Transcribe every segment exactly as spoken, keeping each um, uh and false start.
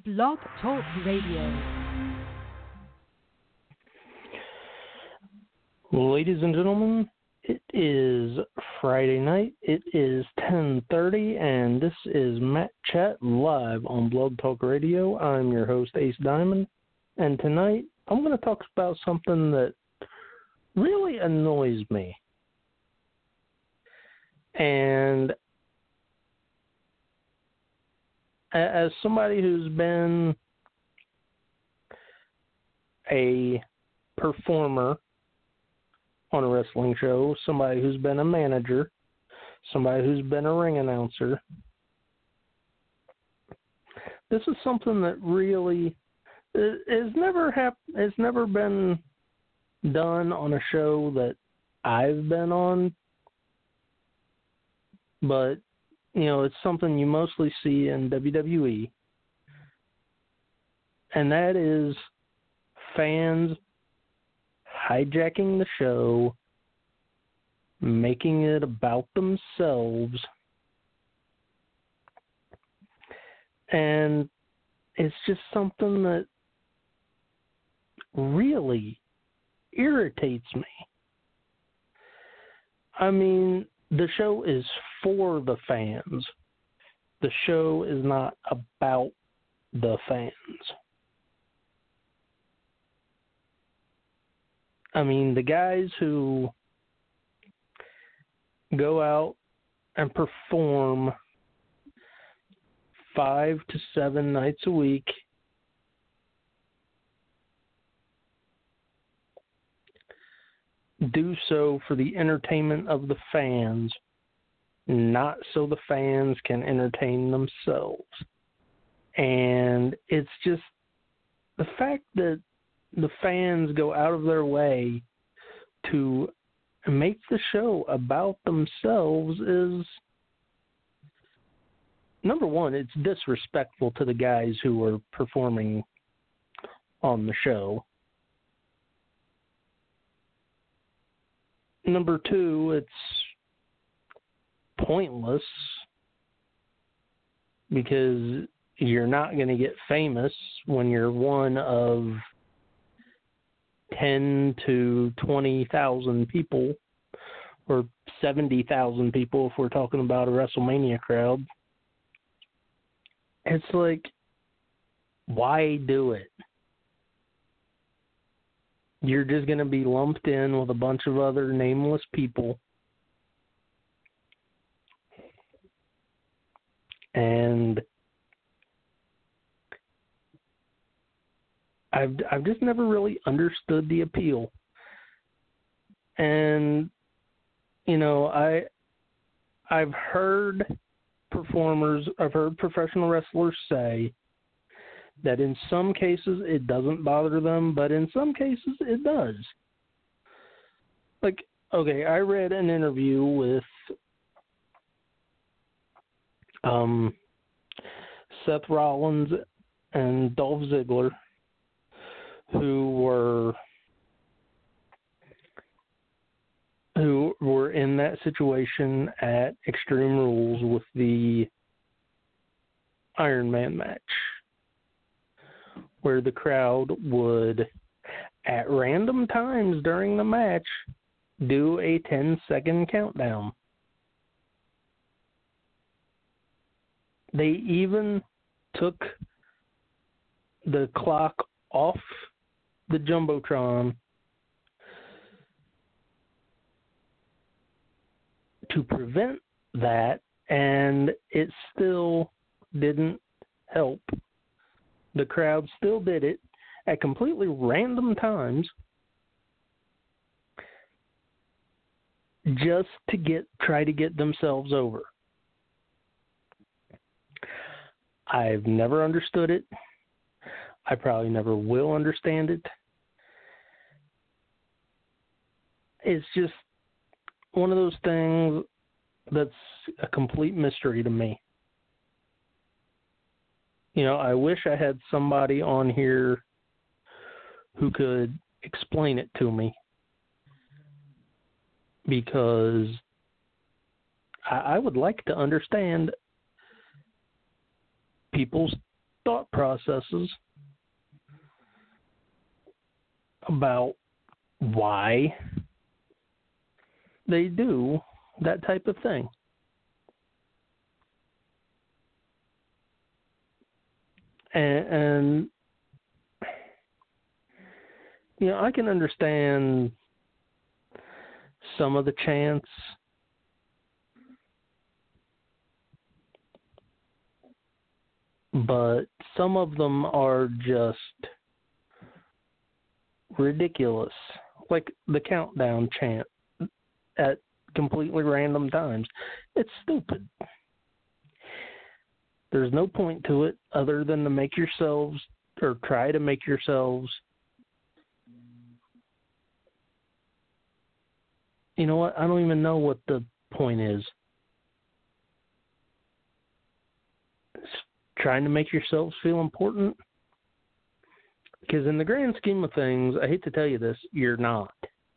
Blog Talk Radio. Ladies and gentlemen, it is Friday night. It is ten thirty, and this is Matt Chat live on Blog Talk Radio. I'm your host, Ace Diamond, and tonight I'm going to talk about something that really annoys me. And as somebody who's been a performer on a wrestling show, somebody who's been a manager, somebody who's been a ring announcer, this is something that really has never hap- has never been done on a show that I've been on, but you know, it's something you mostly see in W W E, and that is fans hijacking the show, making it about themselves, and it's just something that really irritates me. I mean, the show is for the fans. The show is not about the fans. I mean, the guys who go out and perform five to seven nights a week do so for the entertainment of the fans, not so the fans can entertain themselves. And it's just the fact that the fans go out of their way to make the show about themselves is, number one, it's disrespectful to the guys who are performing on the show. Number two, it's pointless because you're not going to get famous when you're one of ten to twenty thousand people, or seventy thousand people if we're talking about a WrestleMania crowd. It's like, why do it? You're just going to be lumped in with a bunch of other nameless people. And I've I've just never really understood the appeal. And you know, I I've heard performers, I've heard professional wrestlers say that in some cases it doesn't bother them, but in some cases it does. Like, okay, I read an interview with um, Seth Rollins and Dolph Ziggler, who were who were in that situation at Extreme Rules with the Iron Man match, where the crowd would, at random times during the match, do a ten-second countdown. They even took the clock off the Jumbotron to prevent that, and it still didn't help. The crowd still did it at completely random times just to get try to get themselves over. I've never understood it. I probably never will understand it. It's just one of those things that's a complete mystery to me. You know, I wish I had somebody on here who could explain it to me, because I, I would like to understand people's thought processes about why they do that type of thing. And, and you know, I can understand some of the chants, but some of them are just ridiculous. Like the countdown chant at completely random times. It's stupid. There's no point to it other than to make yourselves, or try to make yourselves, you know what? I don't even know what the point is. It's trying to make yourselves feel important. Because in the grand scheme of things, I hate to tell you this, you're not.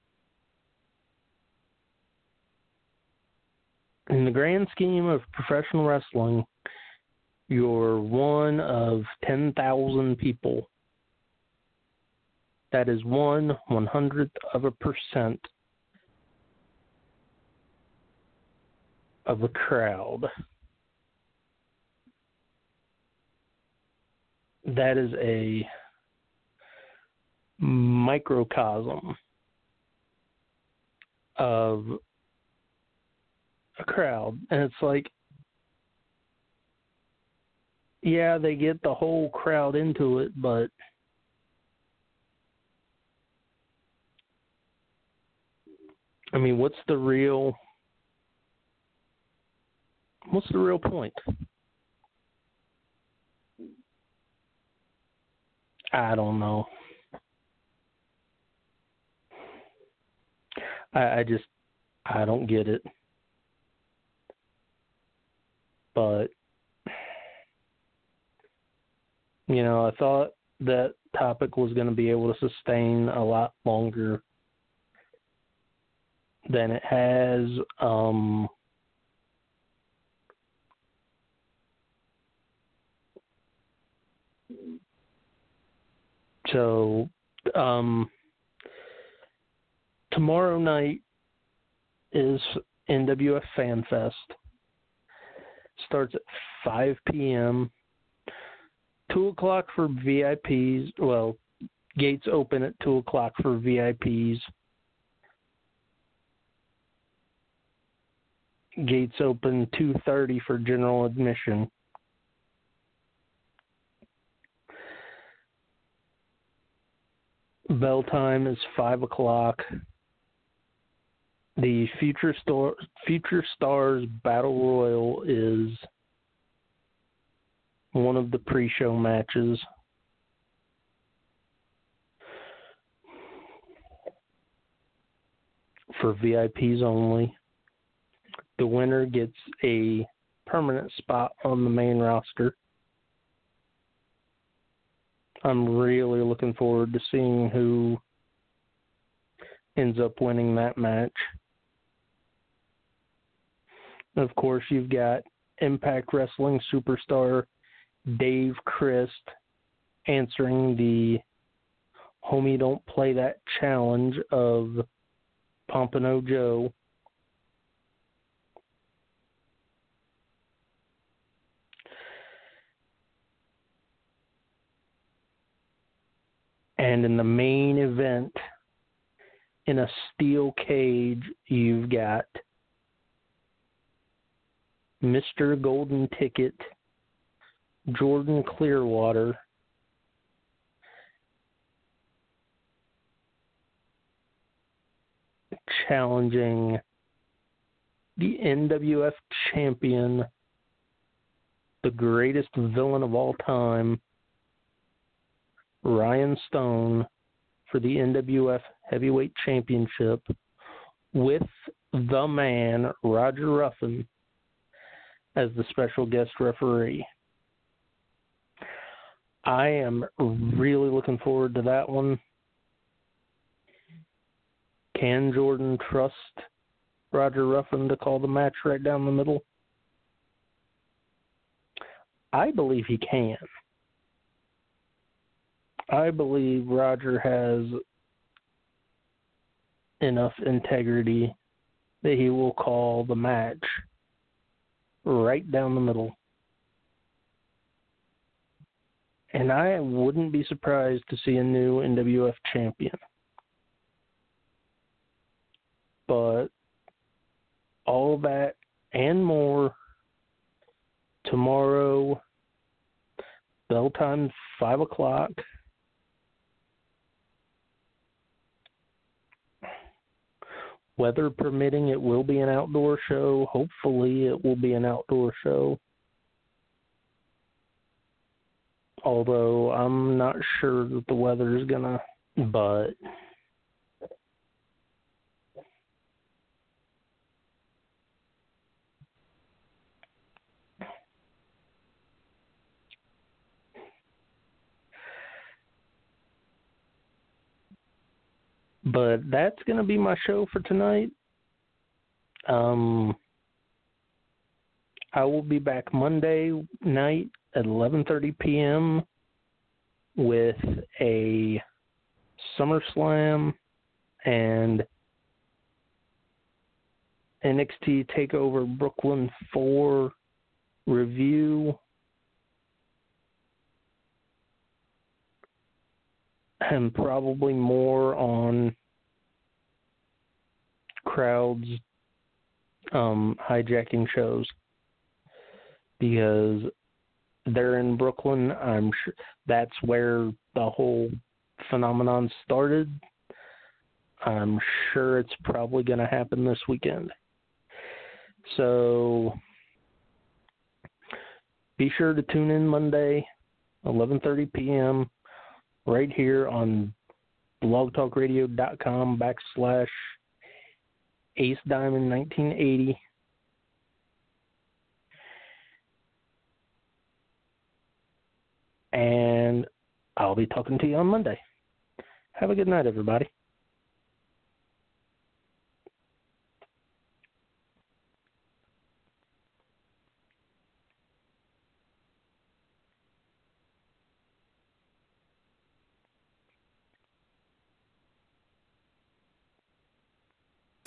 In the grand scheme of professional wrestling, you're one of ten thousand people. That is one one hundredth of a percent of a crowd. That is a microcosm of a crowd. And it's like, yeah, they get the whole crowd into it, but I mean, what's the real what's the real point? I don't know. I, I just, I don't get it. But, you know, I thought that topic was going to be able to sustain a lot longer than it has. Um, so, um, tomorrow night is N W F Fan Fest. Starts at five p.m. two o'clock for V I Ps. Well, gates open at two o'clock for V I Ps. Gates open two thirty for general admission. Bell time is five o'clock. The Future Star, Future Stars Battle Royal is one of the pre-show matches. For V I Ps only. The winner gets a permanent spot on the main roster. I'm really looking forward to seeing who ends up winning that match. And of course, you've got Impact Wrestling superstar Dave Christ answering the Homie Don't Play That challenge of Pompano Joe. And in the main event, in a steel cage, you've got Mister Golden Ticket, Jordan Clearwater, challenging the N W F champion, the greatest villain of all time, Ryan Stone, for the N W F Heavyweight Championship, with the man, Roger Ruffin, as the special guest referee. I am really looking forward to that one. Can Jordan trust Roger Ruffin to call the match right down the middle? I believe he can. I believe Roger has enough integrity that he will call the match right down the middle. And I wouldn't be surprised to see a new N W F champion. But all that and more tomorrow, bell time, five o'clock. Weather permitting, it will be an outdoor show. Hopefully it will be an outdoor show. Although I'm not sure that the weather is gonna, but but that's gonna be my show for tonight. Um, I will be back Monday night at eleven thirty p.m. with a SummerSlam and N X T TakeOver Brooklyn four review. And probably more on crowds um, hijacking shows, because they're in Brooklyn. I'm sure that's where the whole phenomenon started. I'm sure it's probably going to happen this weekend. So be sure to tune in Monday, eleven thirty p.m., right here on blogtalkradio.com backslash Ace Diamond nineteen eighty. And I'll be talking to you on Monday. Have a good night, everybody.